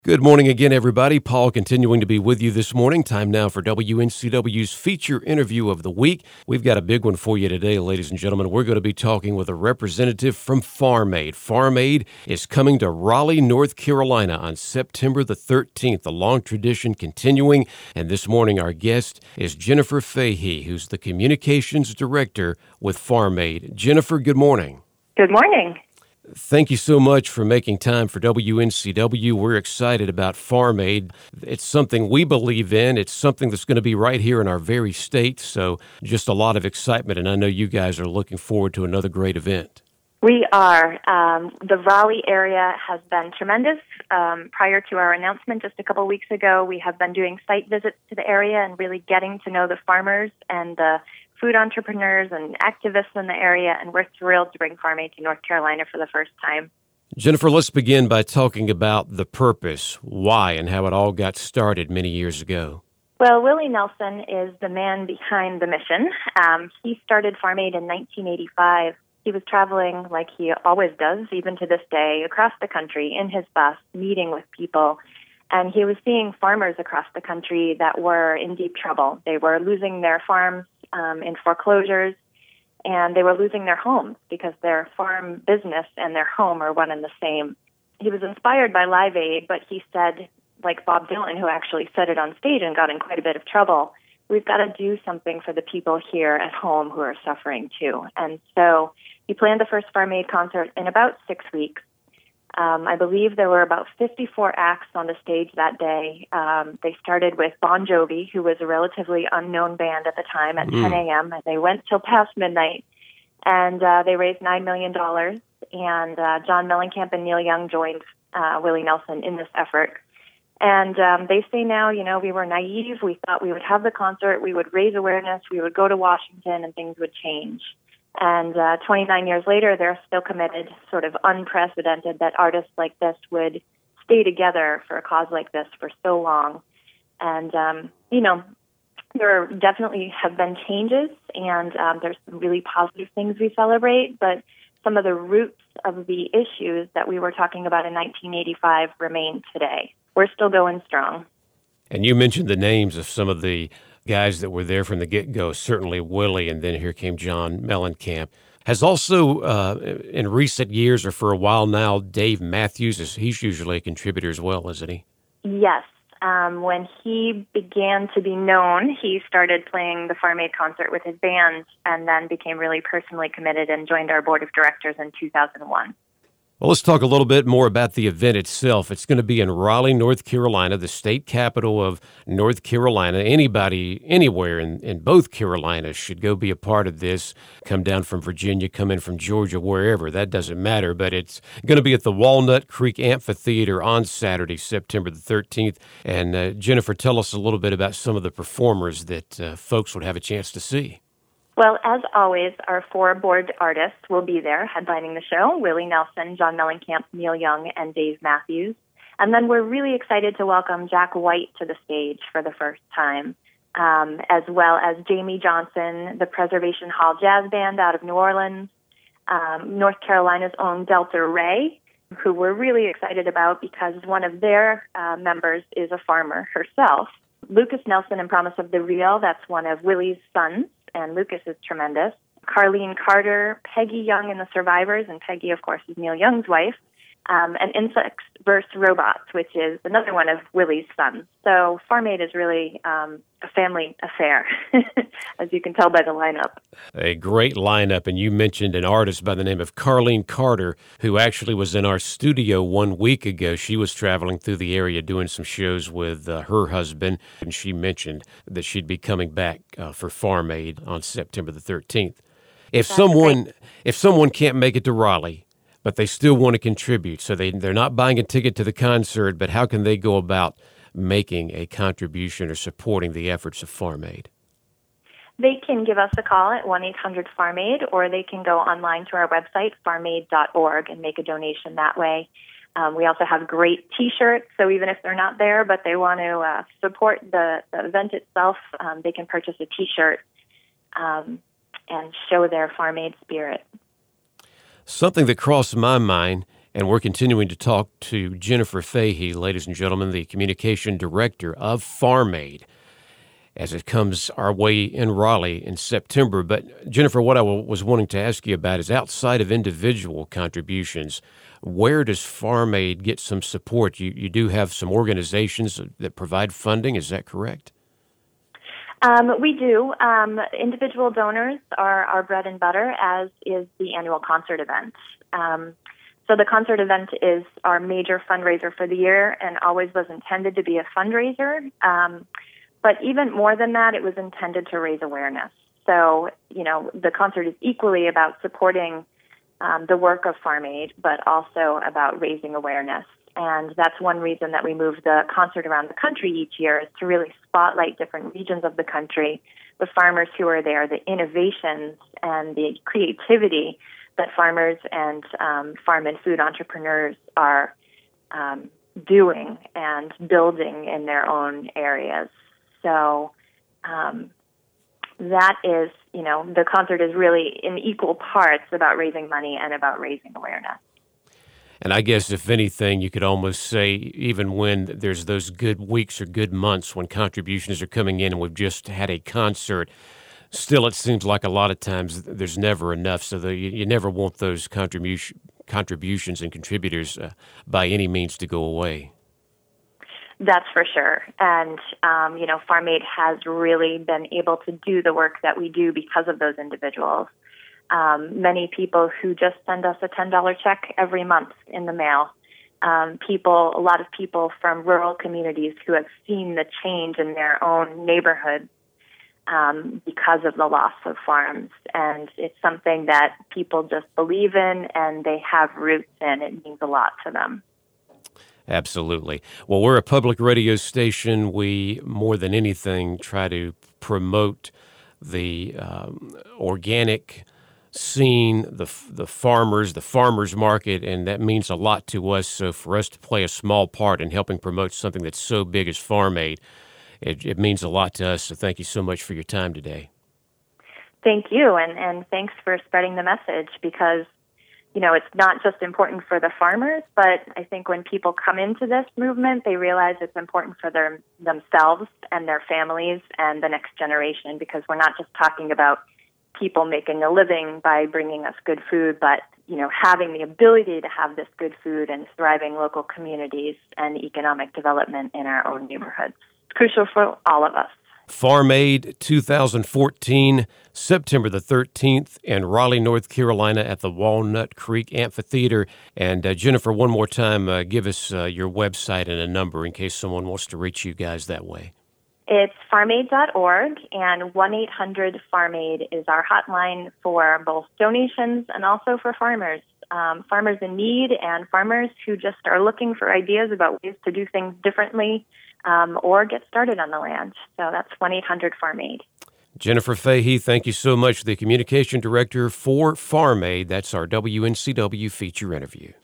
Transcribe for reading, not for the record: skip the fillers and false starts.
Good morning again, everybody. Paul continuing to be with you this morning. Time now for WNCW's feature interview of the week. We've got a big one for you today, ladies and gentlemen. We're going to be talking with a representative from Farm Aid. Farm Aid is coming to Raleigh, North Carolina on September the 13th, a long tradition continuing. And this morning, our guest is Jennifer Fahey, who's the Communications Director with Farm Aid. Jennifer, good morning. Good morning. Thank you so much for making time for WNCW. We're excited about Farm Aid. It's something we believe in. It's something that's going to be right here in our very state. So just a lot of excitement, and I know you guys are looking forward to another great event. We are. The Raleigh area has been tremendous. Prior to our announcement just a couple weeks ago, we have been doing site visits to the area and really getting to know the farmers and the food entrepreneurs and activists in the area, and we're thrilled to bring Farm Aid to North Carolina for the first time. Jennifer, let's begin by talking about the purpose, why, and how it all got started many years ago. Well, Willie Nelson is the man behind the mission. He started Farm Aid in 1985. He was traveling, like he always does, even to this day, across the country in his bus, meeting with people. And he was seeing farmers across the country that were in deep trouble. They were losing their farms in foreclosures, and they were losing their homes because their farm business and their home are one and the same. He was inspired by Live Aid, but he said, like Bob Dylan, who actually said it on stage and got in quite a bit of trouble, we've got to do something for the people here at home who are suffering too. And so he planned the first Farm Aid concert in about 6 weeks. I believe there were about 54 acts on the stage that day. They started with Bon Jovi, who was a relatively unknown band at the time, at 10 a.m., and they went till past midnight, and they raised $9 million, and John Mellencamp and Neil Young joined Willie Nelson in this effort. And they say now, we were naive. We thought we would have the concert, we would raise awareness, we would go to Washington, and things would change. And 29 years later, they're still committed, sort of unprecedented, that artists like this would stay together for a cause like this for so long. And, there definitely have been changes, and there's some really positive things we celebrate, but some of the roots of the issues that we were talking about in 1985 remain today. We're still going strong. And you mentioned the names of some of the guys that were there from the get-go, certainly Willie, and then here came John Mellencamp. Has also, in recent years or for a while now, Dave Matthews, he's usually a contributor as well, isn't he? Yes. When he began to be known, he started playing the Farm Aid concert with his band and then became really personally committed and joined our board of directors in 2001. Well, let's talk a little bit more about the event itself. It's going to be in Raleigh, North Carolina, the state capital of North Carolina. Anybody, anywhere in both Carolinas should go be a part of this. Come down from Virginia, come in from Georgia, wherever. That doesn't matter, but it's going to be at the Walnut Creek Amphitheater on Saturday, September the 13th. And Jennifer, tell us a little bit about some of the performers that folks would have a chance to see. Well, as always, our 4 board artists will be there headlining the show: Willie Nelson, John Mellencamp, Neil Young, and Dave Matthews. And then we're really excited to welcome Jack White to the stage for the first time, as well as Jamie Johnson, the Preservation Hall Jazz Band out of New Orleans, North Carolina's own Delta Ray, who we're really excited about because one of their members is a farmer herself. Lucas Nelson and Promise of the Real, that's one of Willie's sons, and Lucas is tremendous. Carlene Carter, Peggy Young and the Survivors, and Peggy, of course, is Neil Young's wife, and Insects vs. Robots, which is another one of Willie's sons. So Farm Aid is really a family affair, as you can tell by the lineup. A great lineup, and you mentioned an artist by the name of Carlene Carter, who actually was in our studio 1 week ago. She was traveling through the area doing some shows with her husband, and she mentioned that she'd be coming back for Farm Aid on September the 13th. If someone can't make it to Raleigh, but they still want to contribute, so they're not buying a ticket to the concert, but how can they go about making a contribution or supporting the efforts of Farm Aid? They can give us a call at 1-800-FARM-AID, or they can go online to our website, farmaid.org, and make a donation that way. We also have great T-shirts, so even if they're not there but they want to support the event itself, they can purchase a T-shirt and show their Farm Aid spirit. Something that crossed my mind And we're continuing to talk to Jennifer Fahey, ladies and gentlemen, the Communication Director of Farm Aid, as it comes our way in Raleigh in September. But Jennifer, what I was wanting to ask you about is outside of individual contributions, where does Farm Aid get some support? You do have some organizations that provide funding, is that correct? We do. Individual donors are our bread and butter, as is the annual concert event. So the concert event is our major fundraiser for the year and always was intended to be a fundraiser. But even more than that, it was intended to raise awareness. So, the concert is equally about supporting the work of Farm Aid, but also about raising awareness. And that's one reason that we move the concert around the country each year, is to really spotlight different regions of the country, the farmers who are there, the innovations and the creativity that farmers and farm and food entrepreneurs are doing and building in their own areas. So that is, the concert is really in equal parts about raising money and about raising awareness. And I guess, if anything, you could almost say, even when there's those good weeks or good months when contributions are coming in and we've just had a concert, still it seems like a lot of times there's never enough. So you never want those contributions and contributors by any means to go away. That's for sure. And, Farm Aid has really been able to do the work that we do because of those individuals. Many people who just send us a $10 check every month in the mail. A lot of people from rural communities who have seen the change in their own neighborhoods because of the loss of farms. And it's something that people just believe in and they have roots in. It means a lot to them. Absolutely. Well, we're a public radio station. We, more than anything, try to promote the organic scene, the farmers market, and that means a lot to us. So for us to play a small part in helping promote something that's so big as Farm Aid, it means a lot to us. So thank you so much for your time today. Thank you, and thanks for spreading the message, because it's not just important for the farmers, but I think when people come into this movement, they realize it's important for themselves and their families and the next generation, because we're not just talking about people making a living by bringing us good food, but, having the ability to have this good food and thriving local communities and economic development in our own neighborhoods. It's crucial for all of us. Farm Aid 2014, September the 13th in Raleigh, North Carolina at the Walnut Creek Amphitheater. And Jennifer, one more time, give us your website and a number in case someone wants to reach you guys that way. It's farmaid.org, and 1-800-FARM-AID is our hotline for both donations and also for farmers. Farmers in need and farmers who just are looking for ideas about ways to do things differently or get started on the land. So that's 1-800-FARM-AID. Jennifer Fahey, thank you so much, the Communication Director for Farm Aid. That's our WNCW feature interview.